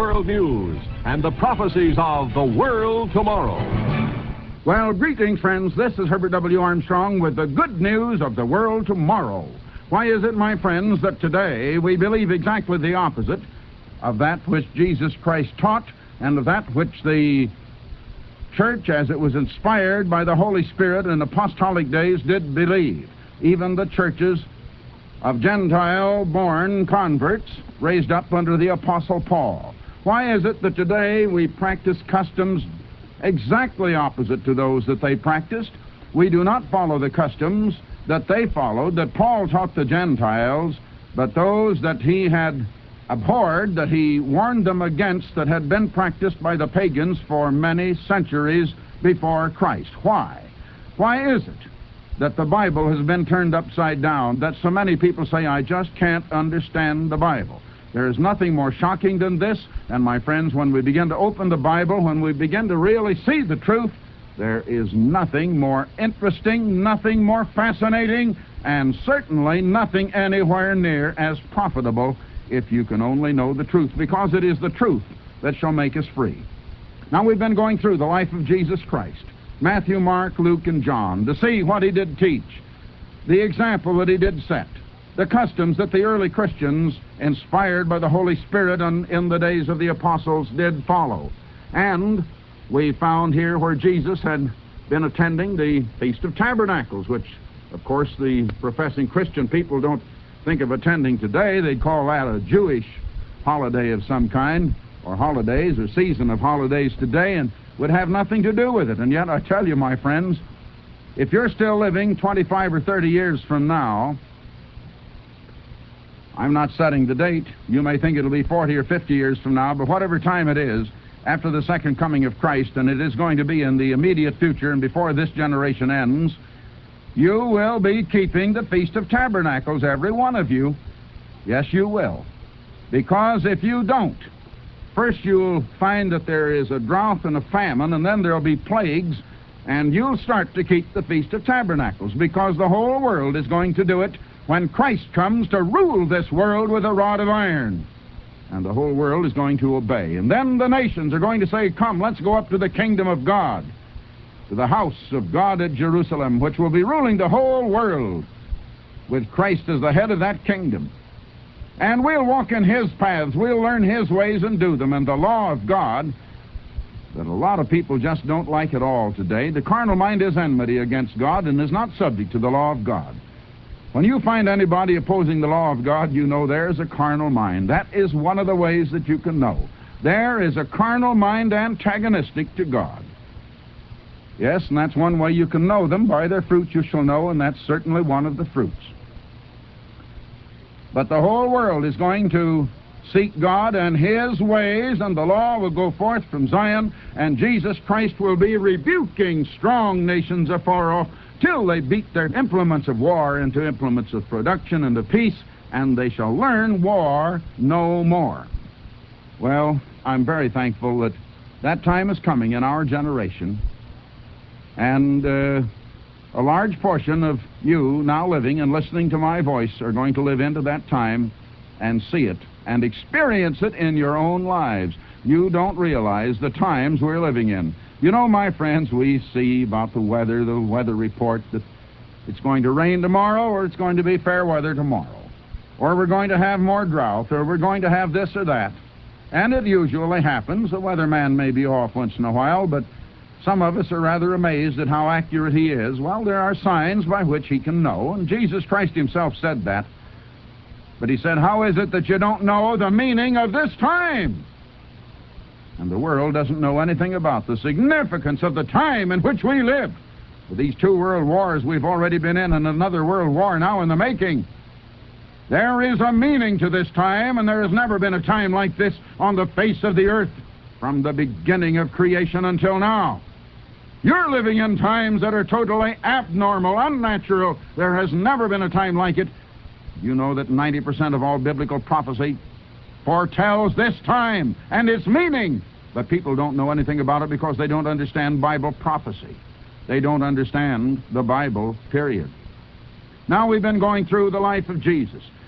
world news and the prophecies of the world tomorrow. Well, greetings, friends. This is Herbert W. Armstrong with the good news of the world tomorrow. Why is it, my friends, that today we believe exactly the opposite of that which Jesus Christ taught and of that which the church, as it was inspired by the Holy Spirit in apostolic days, did believe? Even the churches of Gentile-born converts raised up under the Apostle Paul. Why is it that today we practice customs exactly opposite to those that they practiced? We do not follow the customs that they followed, that Paul taught the Gentiles, but those that he had abhorred, that he warned them against, that had been practiced by the pagans for many centuries before Christ. Why? Why is it that the Bible has been turned upside down, that so many people say, I just can't understand the Bible? There is nothing more shocking than this, and my friends, when we begin to open the Bible, when we begin to really see the truth, there is nothing more interesting, nothing more fascinating, and certainly nothing anywhere near as profitable if you can only know the truth, because it is the truth that shall make us free. Now, we've been going through the life of Jesus Christ, Matthew, Mark, Luke, and John, to see what he did teach, the example that he did set, the customs that the early Christians, inspired by the Holy Spirit in the days of the apostles, did follow. And we found here where Jesus had been attending the Feast of Tabernacles, which, of course, the professing Christian people don't think of attending today. They'd call that a Jewish holiday of some kind, or holidays, or season of holidays today, and would have nothing to do with it. And yet, I tell you, my friends, if you're still living 25 or 30 years from now, I'm not setting the date. You may think it'll be 40 or 50 years from now, but whatever time it is, after the second coming of Christ, and it is going to be in the immediate future and before this generation ends, you will be keeping the Feast of Tabernacles, every one of you. Yes, you will. Because if you don't, first you'll find that there is a drought and a famine, and then there'll be plagues, and you'll start to keep the Feast of Tabernacles, because the whole world is going to do it when Christ comes to rule this world with a rod of iron. And the whole world is going to obey. And then the nations are going to say, come, let's go up to the kingdom of God, to the house of God at Jerusalem, which will be ruling the whole world with Christ as the head of that kingdom. And we'll walk in his paths, we'll learn his ways and do them. And the law of God, that a lot of people just don't like at all today, the carnal mind is enmity against God and is not subject to the law of God. When you find anybody opposing the law of God, you know there's a carnal mind. That is one of the ways that you can know. There is a carnal mind antagonistic to God. Yes, and that's one way you can know them. By their fruits you shall know, and that's certainly one of the fruits. But the whole world is going to seek God and his ways, and the law will go forth from Zion, and Jesus Christ will be rebuking strong nations afar off till they beat their implements of war into implements of production and of peace, and they shall learn war no more. Well, I'm very thankful that that time is coming in our generation, and a large portion of you now living and listening to my voice are going to live into that time and see it and experience it in your own lives. You don't realize the times we're living in. You know, my friends, we see about the weather report, that it's going to rain tomorrow, or it's going to be fair weather tomorrow, or we're going to have more drought, or we're going to have this or that. And it usually happens. The weatherman may be off once in a while, but some of us are rather amazed at how accurate he is. Well, there are signs by which he can know, and Jesus Christ himself said that. But he said, how is it that you don't know the meaning of this time? And the world doesn't know anything about the significance of the time in which we live. With these 2 world wars we've already been in, and another world war now in the making, there is a meaning to this time, and there has never been a time like this on the face of the earth from the beginning of creation until now. You're living in times that are totally abnormal, unnatural. There has never been a time like it. You know that 90% of all biblical prophecy foretells this time and its meaning, but people don't know anything about it because they don't understand Bible prophecy. They don't understand the Bible, period. Now we've been going through the life of Jesus.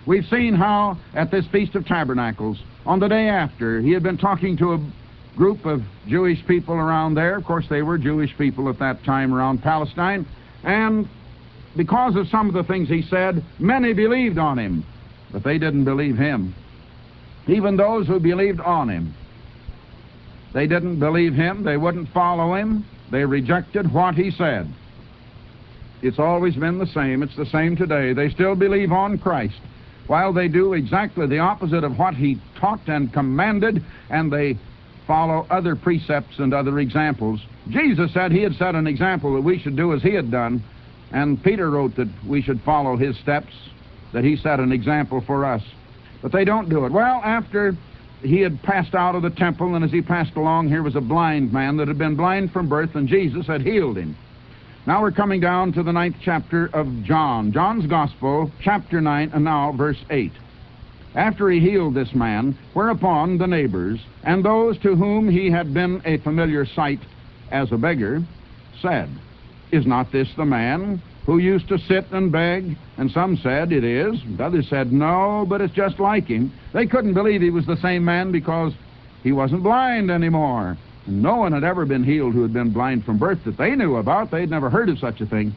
We've seen how at this Feast of Tabernacles, on the day after, he had been talking to a group of Jewish people around there. Of course, they were Jewish people at that time around Palestine. And because of some of the things he said, many believed on him, but they didn't believe him. Even those who believed on him, they didn't believe him. They wouldn't follow him. They rejected what he said. It's always been the same. It's the same today. They still believe on Christ, while they do exactly the opposite of what he taught and commanded, and they follow other precepts and other examples. Jesus said he had set an example that we should do as he had done, and Peter wrote that we should follow his steps, that he set an example for us. But they don't do it. Well, after he had passed out of the temple, and as he passed along, here was a blind man that had been blind from birth, and Jesus had healed him. Now we're coming down to the 9th chapter of John, John's Gospel, chapter 9, and now verse 8. After he healed this man, whereupon the neighbors and those to whom he had been a familiar sight as a beggar said, Is not this the man who used to sit and beg? And some said, It is. And others said, No, but it's just like him. They couldn't believe he was the same man because he wasn't blind anymore. And no one had ever been healed who had been blind from birth that they knew about. They'd never heard of such a thing.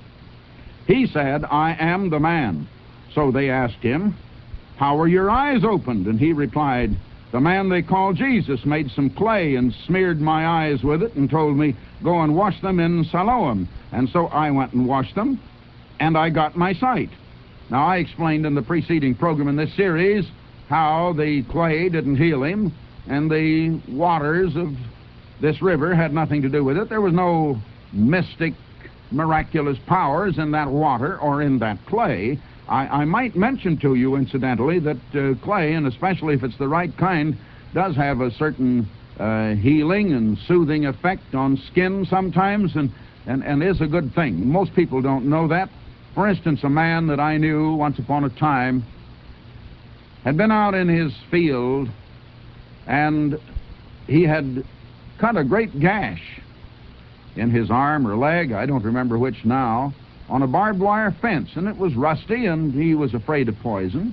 He said, I am the man. So they asked him, How were your eyes opened? And he replied, The man they call Jesus made some clay and smeared my eyes with it and told me, Go and wash them in Siloam. And so I went and washed them, and I got my sight. Now, I explained in the preceding program in this series how the clay didn't heal him, and the waters of this river had nothing to do with it. There was no mystic, miraculous powers in that water or in that clay. I might mention to you, incidentally, that clay, and especially if it's the right kind, does have a certain healing and soothing effect on skin sometimes, and is a good thing. Most people don't know that. For instance, a man that I knew once upon a time had been out in his field, and he had cut a great gash in his arm or leg, I don't remember which now, on a barbed wire fence, and it was rusty, and he was afraid of poison.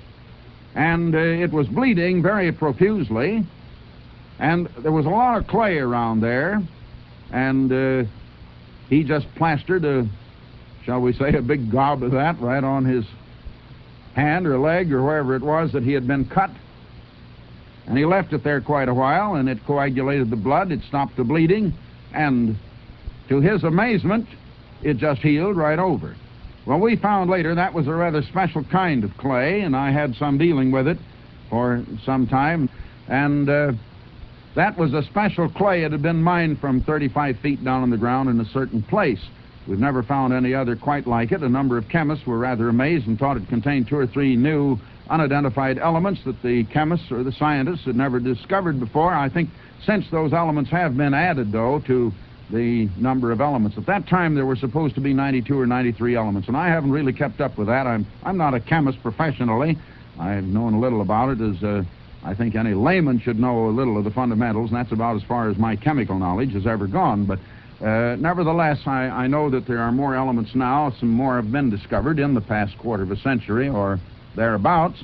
And it was bleeding very profusely, and there was a lot of clay around there, and he just plastered shall we say, a big gob of that right on his hand or leg or wherever it was that he had been cut. And he left it there quite a while, and it coagulated the blood, it stopped the bleeding, and to his amazement, it just healed right over. Well, we found later that was a rather special kind of clay, and I had some dealing with it for some time, and that was a special clay. It had been mined from 35 feet down in the ground in a certain place. We've never found any other quite like it. A number of chemists were rather amazed and thought it contained 2 or 3 new unidentified elements that the chemists or the scientists had never discovered before. I think since those elements have been added, though, to the number of elements. At that time, there were supposed to be 92 or 93 elements, and I haven't really kept up with that. I'm not a chemist professionally. I've known a little about it, as I think any layman should know a little of the fundamentals, and that's about as far as my chemical knowledge has ever gone. But nevertheless, I know that there are more elements now. Some more have been discovered in the past quarter of a century or thereabouts.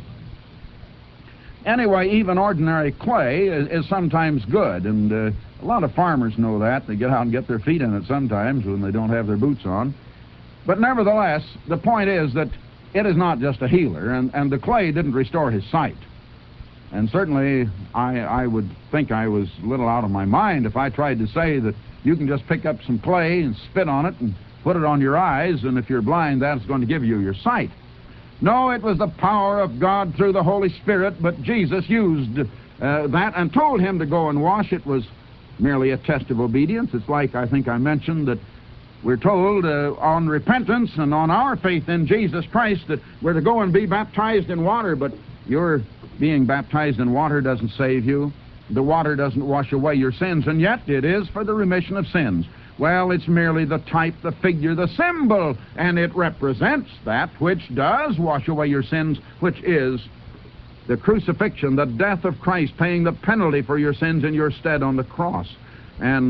Anyway, even ordinary clay is sometimes good, and a lot of farmers know that. They get out and get their feet in it sometimes when they don't have their boots on. But nevertheless, the point is that it is not just a healer, and the clay didn't restore his sight. And certainly, I would think I was a little out of my mind if I tried to say that you can just pick up some clay and spit on it and put it on your eyes, and if you're blind, that's going to give you your sight. No, it was the power of God through the Holy Spirit, but Jesus used that and told him to go and wash. It was merely a test of obedience. It's like, I think I mentioned, that we're told on repentance and on our faith in Jesus Christ that we're to go and be baptized in water, but your being baptized in water doesn't save you. The water doesn't wash away your sins, and yet it is for the remission of sins. Well, it's merely the type, the figure, the symbol, and it represents that which does wash away your sins, which is the crucifixion, the death of Christ, paying the penalty for your sins in your stead on the cross. And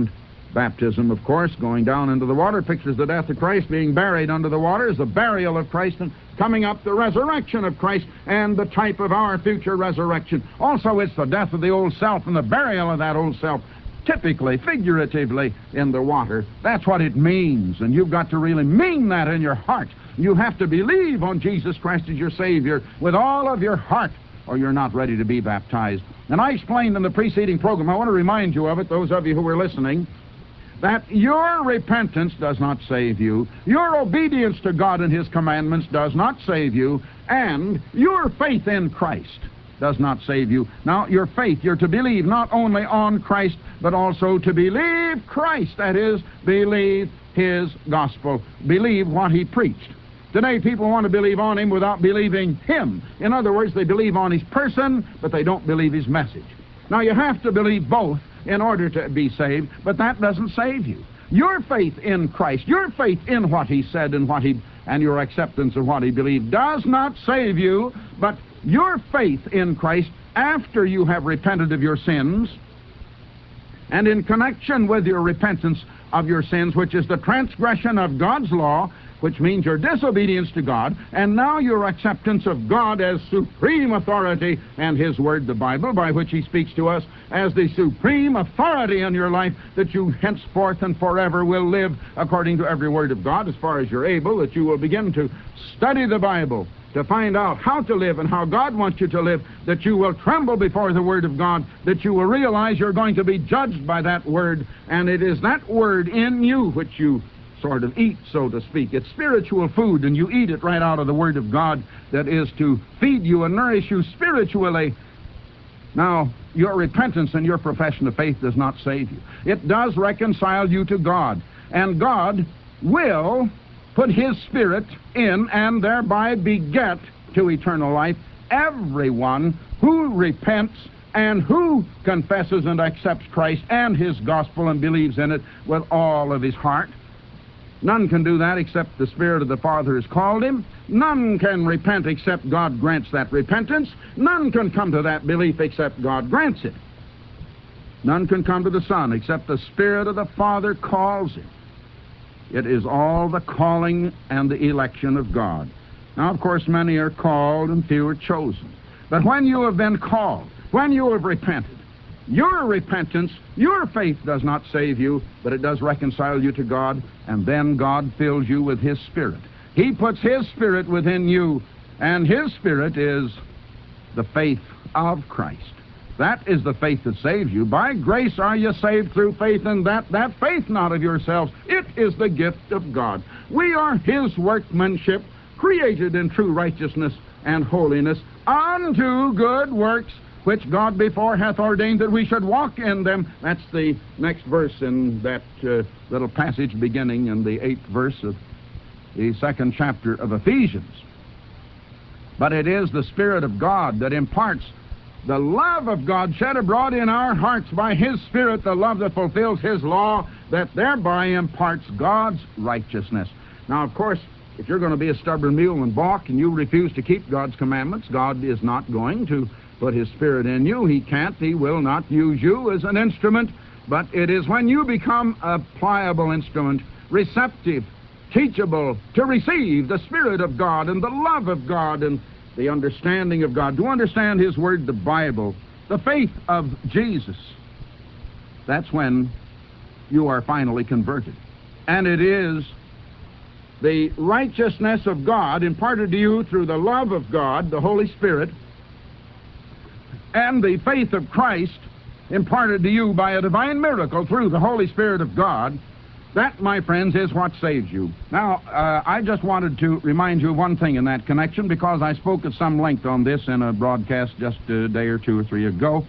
Baptism, of course, going down into the water, pictures the death of Christ. Being buried under the water is the burial of Christ, and coming up, the resurrection of Christ, and the type of our future resurrection. Also, it's the death of the old self and the burial of that old self, typically, figuratively, in the water. That's what it means, and you've got to really mean that in your heart. You have to believe on Jesus Christ as your Savior with all of your heart, or you're not ready to be baptized. And I explained in the preceding program, I want to remind you of it, those of you who were listening, that your repentance does not save you, your obedience to God and His commandments does not save you, and your faith in Christ does not save you. Now, your faith, you're to believe not only on Christ, but also to believe Christ. That is, believe His gospel. Believe what He preached. Today, people want to believe on Him without believing Him. In other words, they believe on His person, but they don't believe His message. Now, you have to believe both in order to be saved, but that doesn't save you. Your faith in Christ, your faith in what He said and your acceptance of what He believed does not save you, but your faith in Christ after you have repented of your sins, and in connection with your repentance of your sins, which is the transgression of God's law, which means your disobedience to God, and now your acceptance of God as supreme authority and His Word, the Bible, by which He speaks to us as the supreme authority in your life, that you henceforth and forever will live according to every word of God as far as you're able, that you will begin to study the Bible to find out how to live and how God wants you to live, that you will tremble before the Word of God, that you will realize you're going to be judged by that Word, and it is that Word in you which you sort of eat, so to speak. It's spiritual food, and you eat it right out of the Word of God that is to feed you and nourish you spiritually. Now, your repentance and your profession of faith does not save you. It does reconcile you to God, and God will put His Spirit in and thereby beget to eternal life everyone who repents and who confesses and accepts Christ and His gospel and believes in it with all of his heart. None can do that except the Spirit of the Father has called him. None can repent except God grants that repentance. None can come to that belief except God grants it. None can come to the Son except the Spirit of the Father calls him. It is all the calling and the election of God. Now, of course, many are called and few are chosen. But when you have been called, when you have repented, your repentance, your faith does not save you, but it does reconcile you to God, and then God fills you with His Spirit. He puts His Spirit within you, and His Spirit is the faith of Christ. That is the faith that saves you. By grace are you saved through faith, and that faith not of yourselves. It is the gift of God. We are His workmanship, created in true righteousness and holiness, unto good works, which God before hath ordained that we should walk in them. That's the next verse in that little passage beginning in the 8th verse of the 2nd chapter of Ephesians. But it is the Spirit of God that imparts the love of God shed abroad in our hearts by His Spirit, the love that fulfills His law, that thereby imparts God's righteousness. Now, of course, if you're going to be a stubborn mule and balk and you refuse to keep God's commandments, God is not going to put His Spirit in you. He can't. He will not use you as an instrument. But it is when you become a pliable instrument, receptive, teachable, to receive the Spirit of God and the love of God and the understanding of God, to understand His Word, the Bible, the faith of Jesus, that's when you are finally converted. And it is the righteousness of God imparted to you through the love of God, the Holy Spirit, and the faith of Christ imparted to you by a divine miracle through the Holy Spirit of God. That, my friends, is what saves you. Now, I just wanted to remind you of one thing in that connection, because I spoke at some length on this in a broadcast just a day or two or three ago.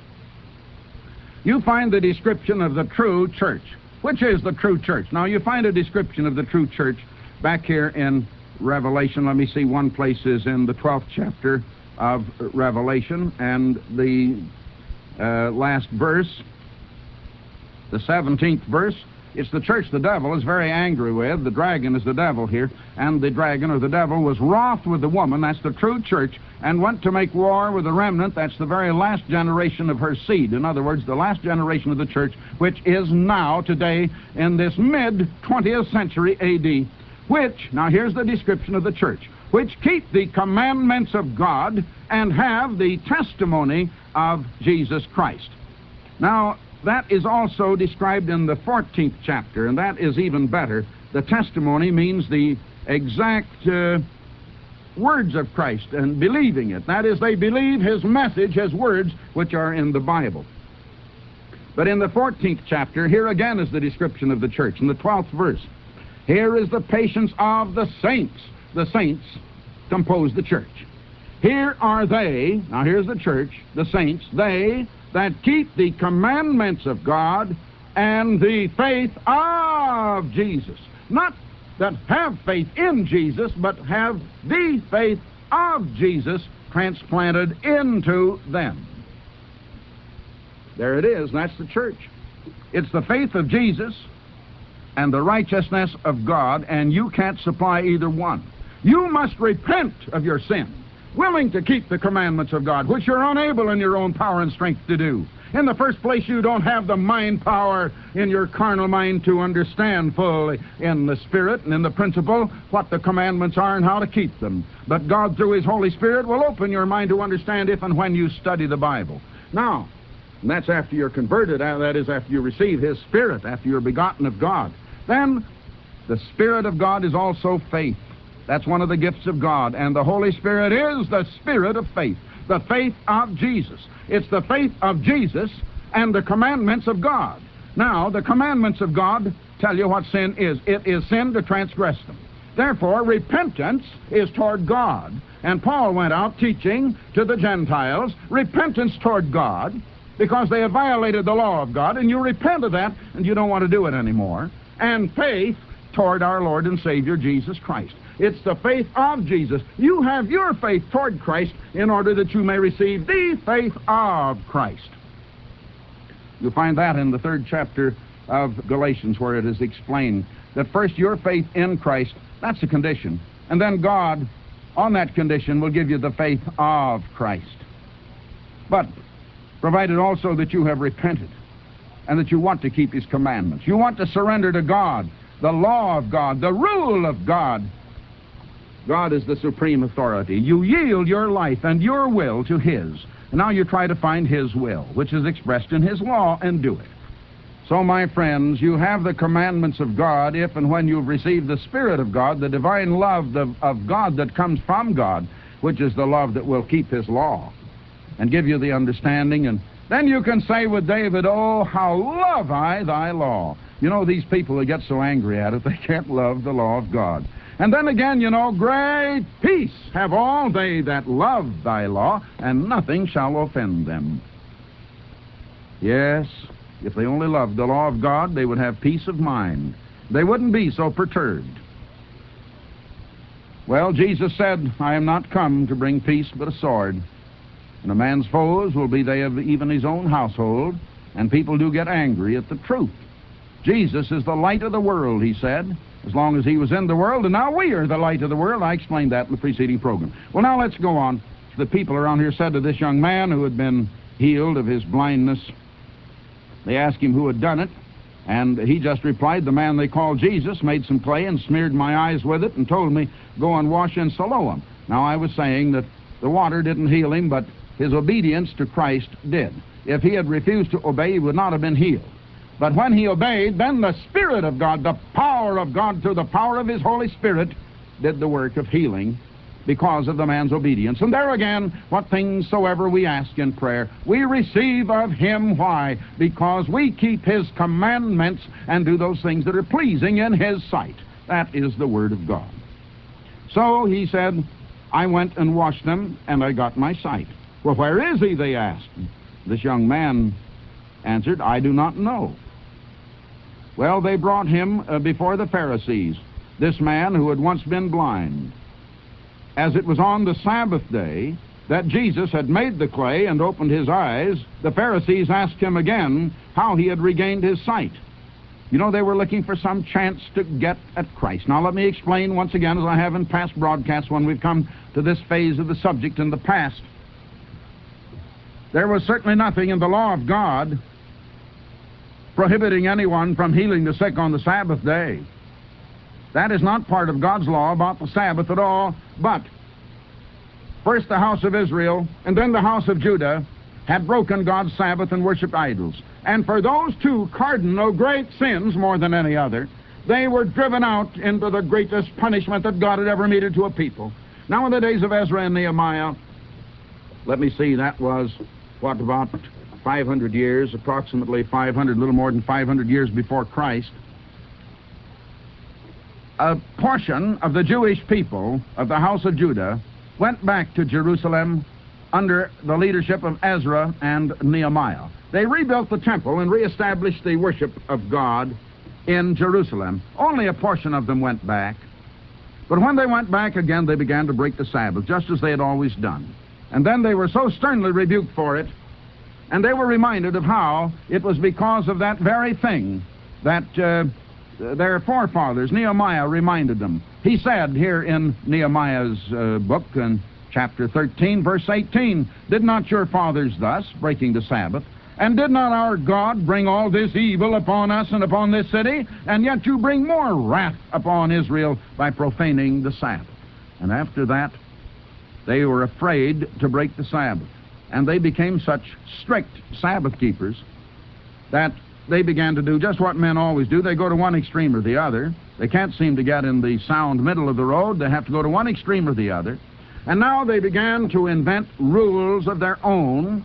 You find the description of the true church. Which is the true church? Now, you find a description of the true church back here in Revelation. Let me see, one place is in the 12th chapter of Revelation, and the last verse, the 17th verse, It's the church the devil is very angry with. The dragon is the devil here. And the dragon, or the devil, was wroth with the woman, that's the true church, and went to make war with the remnant, that's the very last generation of her seed. In other words, the last generation of the church, which is now, today, in this mid-20th century A.D., which, now here's the description of the church, which keep the commandments of God and have the testimony of Jesus Christ. Now, that is also described in the 14th chapter, and that is even better. The testimony means the exact words of Christ and believing it. That is, they believe his message, his words, which are in the Bible. But in the 14th chapter, here again is the description of the church. In the 12th verse, here is the patience of the saints. The saints compose the church. Here are they, now here's the church, the saints, they that keep the commandments of God and the faith of Jesus. Not that have faith in Jesus, but have the faith of Jesus transplanted into them. There it is, that's the church. It's the faith of Jesus and the righteousness of God, and you can't supply either one. You must repent of your sin, willing to keep the commandments of God, which you're unable in your own power and strength to do. In the first place, you don't have the mind power in your carnal mind to understand fully in the Spirit and in the principle what the commandments are and how to keep them. But God, through His Holy Spirit, will open your mind to understand if and when you study the Bible. Now, and that's after you're converted, that is, after you receive His Spirit, after you're begotten of God. Then, the Spirit of God is also faith. That's one of the gifts of God. And the Holy Spirit is the Spirit of faith, the faith of Jesus. It's the faith of Jesus and the commandments of God. Now, the commandments of God tell you what sin is. It is sin to transgress them. Therefore, repentance is toward God. And Paul went out teaching to the Gentiles repentance toward God because they had violated the law of God, and you repent of that, and you don't want to do it anymore. And faith toward our Lord and Savior, Jesus Christ. It's the faith of Jesus. You have your faith toward Christ in order that you may receive the faith of Christ. You'll find that in the 3rd chapter of Galatians, where it is explained that first your faith in Christ, that's a condition. And then God, on that condition, will give you the faith of Christ. But provided also that you have repented and that you want to keep His commandments. You want to surrender to God, the law of God, the rule of God. God is the supreme authority. You yield your life and your will to His. And now you try to find His will, which is expressed in His law, and do it. So, my friends, you have the commandments of God if and when you've received the Spirit of God, the divine love of God that comes from God, which is the love that will keep His law and give you the understanding. And then you can say with David, "Oh, how love I thy law." You know, these people that get so angry at it, they can't love the law of God. And then again, you know, great peace have all they that love thy law, and nothing shall offend them. Yes, if they only loved the law of God, they would have peace of mind. They wouldn't be so perturbed. Well, Jesus said, "I am not come to bring peace but a sword. And a man's foes will be they of even his own household," and people do get angry at the truth. Jesus is the light of the world, He said, as long as He was in the world, and now we are the light of the world. I explained that in the preceding program. Well, now let's go on. The people around here said to this young man who had been healed of his blindness, they asked him who had done it, and he just replied, "The man they call Jesus made some clay and smeared my eyes with it and told me, 'Go and wash in Siloam.'" Now, I was saying that the water didn't heal him, but his obedience to Christ did. If he had refused to obey, he would not have been healed. But when he obeyed, then the Spirit of God, the power of God through the power of His Holy Spirit, did the work of healing because of the man's obedience. And there again, what things soever we ask in prayer, we receive of Him. Why? Because we keep His commandments and do those things that are pleasing in His sight. That is the Word of God. So he said, "I went and washed them, and I got my sight." "Well, where is he?" they asked. This young man answered, "I do not know." Well, they brought him before the Pharisees, this man who had once been blind. As it was on the Sabbath day that Jesus had made the clay and opened his eyes, the Pharisees asked him again how he had regained his sight. You know, they were looking for some chance to get at Christ. Now, let me explain once again, as I have in past broadcasts when we've come to this phase of the subject in the past. There was certainly nothing in the law of God prohibiting anyone from healing the sick on the Sabbath day. That is not part of God's law about the Sabbath at all. But first the house of Israel and then the house of Judah had broken God's Sabbath and worshipped idols. And for those two cardinal great sins, more than any other, they were driven out into the greatest punishment that God had ever meted to a people. Now, in the days of Ezra and Nehemiah, let me see, that was, what, about 500 years, approximately 500, a little more than 500 years before Christ. A portion of the Jewish people of the house of Judah went back to Jerusalem under the leadership of Ezra and Nehemiah. They rebuilt the temple and reestablished the worship of God in Jerusalem. Only a portion of them went back. But when they went back again, they began to break the Sabbath, just as they had always done. And then they were so sternly rebuked for it, and they were reminded of how it was because of that very thing that their forefathers, Nehemiah, reminded them. He said here in Nehemiah's book, in chapter 13, verse 18, "Did not your fathers thus, breaking the Sabbath, and did not our God bring all this evil upon us and upon this city? And yet you bring more wrath upon Israel by profaning the Sabbath." And after that, they were afraid to break the Sabbath. And they became such strict Sabbath keepers that they began to do just what men always do. They go to one extreme or the other. They can't seem to get in the sound middle of the road. They have to go to one extreme or the other. And now they began to invent rules of their own,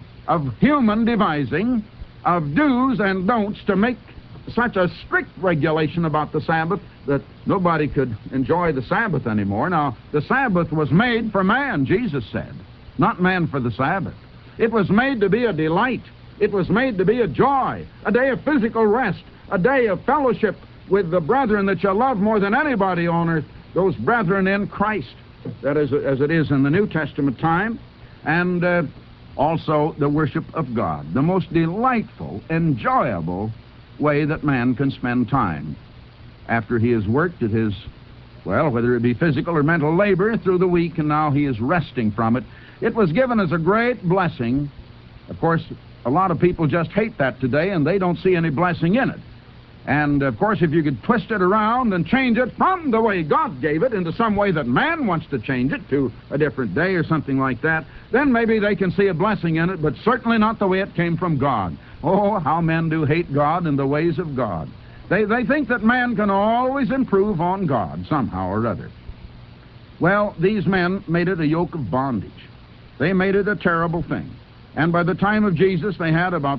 of human devising, of do's and don'ts, to make such a strict regulation about the Sabbath that nobody could enjoy the Sabbath anymore. Now, the Sabbath was made for man, Jesus said, not man for the Sabbath. It was made to be a delight. It was made to be a joy, a day of physical rest, a day of fellowship with the brethren that you love more than anybody on earth, those brethren in Christ. That is, as it is in the New Testament time, and also the worship of God, the most delightful, enjoyable way that man can spend time after he has worked at his, well, whether it be physical or mental labor through the week, and now he is resting from it. It was given as a great blessing. Of course, a lot of people just hate that today, and they don't see any blessing in it. And, of course, if you could twist it around and change it from the way God gave it into some way that man wants to change it to a different day or something like that, then maybe they can see a blessing in it, but certainly not the way it came from God. Oh, how men do hate God and the ways of God. They think that man can always improve on God somehow or other. Well, these men made it a yoke of bondage. They made it a terrible thing. And by the time of Jesus, they had about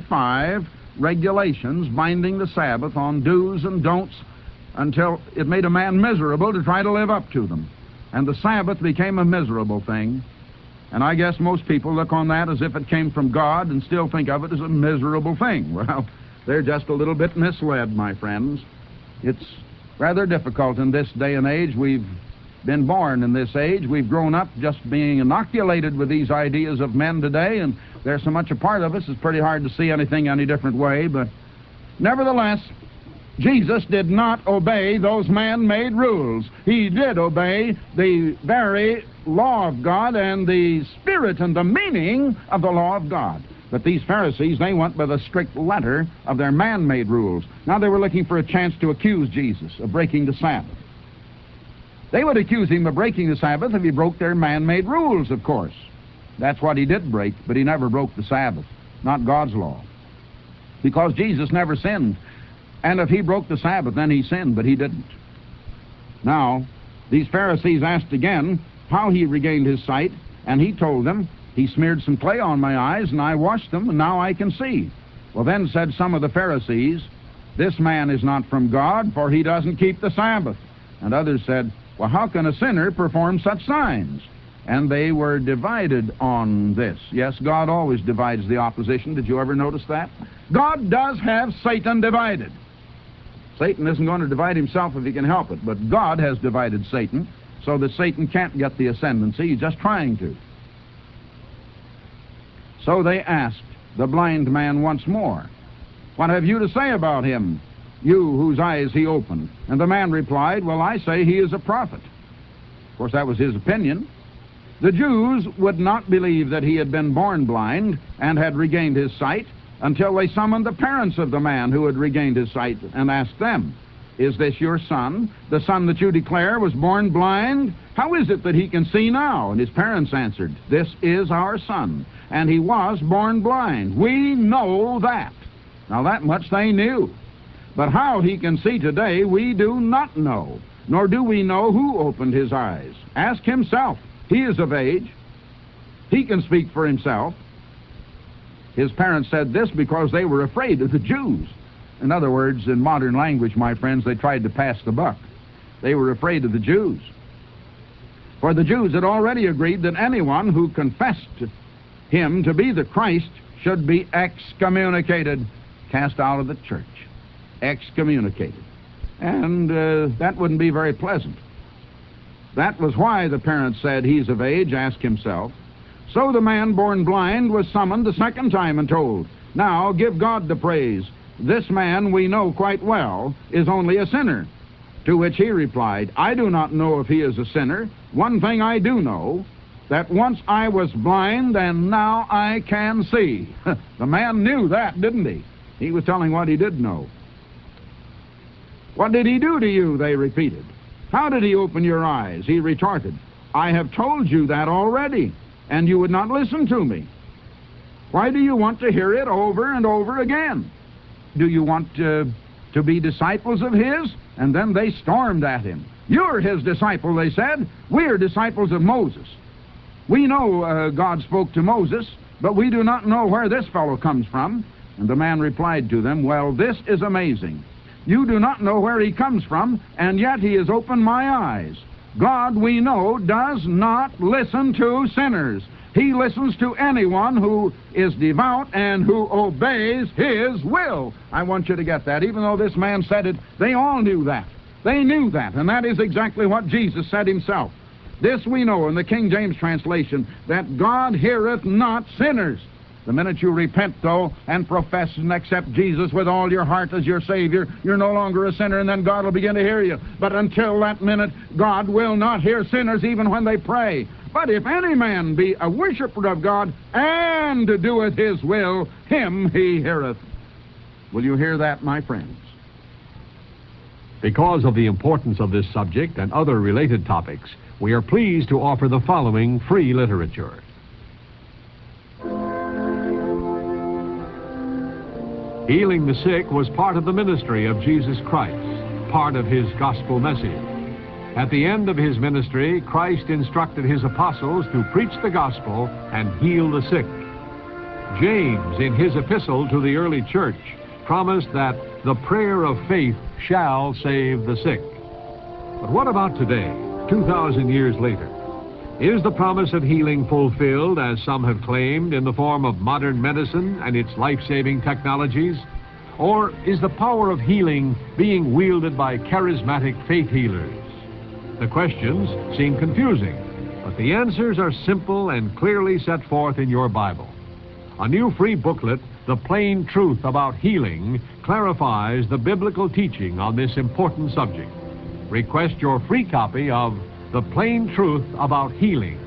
65 regulations binding the Sabbath on do's and don'ts, until it made a man miserable to try to live up to them. And the Sabbath became a miserable thing. And I guess most people look on that as if it came from God and still think of it as a miserable thing. Well, they're just a little bit misled, my friends. It's rather difficult in this day and age. We've been born in this age. We've grown up just being inoculated with these ideas of men today, and there's so much a part of us, it's pretty hard to see anything any different way. But nevertheless, Jesus did not obey those man-made rules. He did obey the very law of God and the spirit and the meaning of the law of God. But these Pharisees, they went by the strict letter of their man-made rules. Now they were looking for a chance to accuse Jesus of breaking the Sabbath. They would accuse him of breaking the Sabbath if he broke their man-made rules, of course. That's what he did break, but he never broke the Sabbath, not God's law. Because Jesus never sinned. And if he broke the Sabbath, then he sinned, but he didn't. Now, these Pharisees asked again how he regained his sight, and he told them, "He smeared some clay on my eyes, and I washed them, and now I can see." Well, then said some of the Pharisees, "This man is not from God, for he doesn't keep the Sabbath." And others said, "Well, how can a sinner perform such signs?" And they were divided on this. Yes, God always divides the opposition. Did you ever notice that? God does have Satan divided. Satan isn't going to divide himself if he can help it, but God has divided Satan so that Satan can't get the ascendancy. He's just trying to. So they asked the blind man once more, What have you to say about him, you whose eyes he opened? And the man replied, Well, I say he is a prophet. Of course, that was his opinion. The Jews would not believe that he had been born blind and had regained his sight until they summoned the parents of the man who had regained his sight and asked them, Is this your son, the son that you declare was born blind? How is it that he can see now? And his parents answered, This is our son, and he was born blind. We know that. Now that much they knew. But how he can see today, we do not know, nor do we know who opened his eyes. Ask himself. He is of age. He can speak for himself. His parents said this because they were afraid of the Jews. In other words, in modern language, my friends, they tried to pass the buck. They were afraid of the Jews. For the Jews had already agreed that anyone who confessed him to be the Christ should be excommunicated, cast out of the church. Excommunicated. And that wouldn't be very pleasant. That was why the parents said, He's of age, ask himself. So the man born blind was summoned the second time and told, Now give God the praise. This man we know quite well is only a sinner. To which he replied, I do not know if he is a sinner. One thing I do know, that once I was blind and now I can see. The man knew that, didn't he? He was telling what he did know. What did he do to you? They repeated. How did he open your eyes? He retorted, I have told you that already, and you would not listen to me. Why do you want to hear it over and over again? Do you want to be disciples of his? And then they stormed at him. You're his disciple, they said. We're disciples of Moses. We know God spoke to Moses, but we do not know where this fellow comes from. And the man replied to them, Well, this is amazing. You do not know where he comes from, and yet he has opened my eyes. God, we know, does not listen to sinners. He listens to anyone who is devout and who obeys his will. I want you to get that. Even though this man said it, they all knew that. They knew that, and that is exactly what Jesus said himself. This we know in the King James translation, that God heareth not sinners. The minute you repent, though, and profess and accept Jesus with all your heart as your Savior, you're no longer a sinner, and then God will begin to hear you. But until that minute, God will not hear sinners even when they pray. But if any man be a worshiper of God and doeth his will, him he heareth. Will you hear that, my friends? Because of the importance of this subject and other related topics, we are pleased to offer the following free literature. Healing the sick was part of the ministry of Jesus Christ, part of his gospel message. At the end of his ministry, Christ instructed his apostles to preach the gospel and heal the sick. James, in his epistle to the early church, promised that the prayer of faith shall save the sick. But what about today, 2,000 years later? Is the promise of healing fulfilled, as some have claimed, in the form of modern medicine and its life-saving technologies? Or is the power of healing being wielded by charismatic faith healers? The questions seem confusing, but the answers are simple and clearly set forth in your Bible. A new free booklet, The Plain Truth About Healing, clarifies the biblical teaching on this important subject. Request your free copy of The Plain Truth About Healing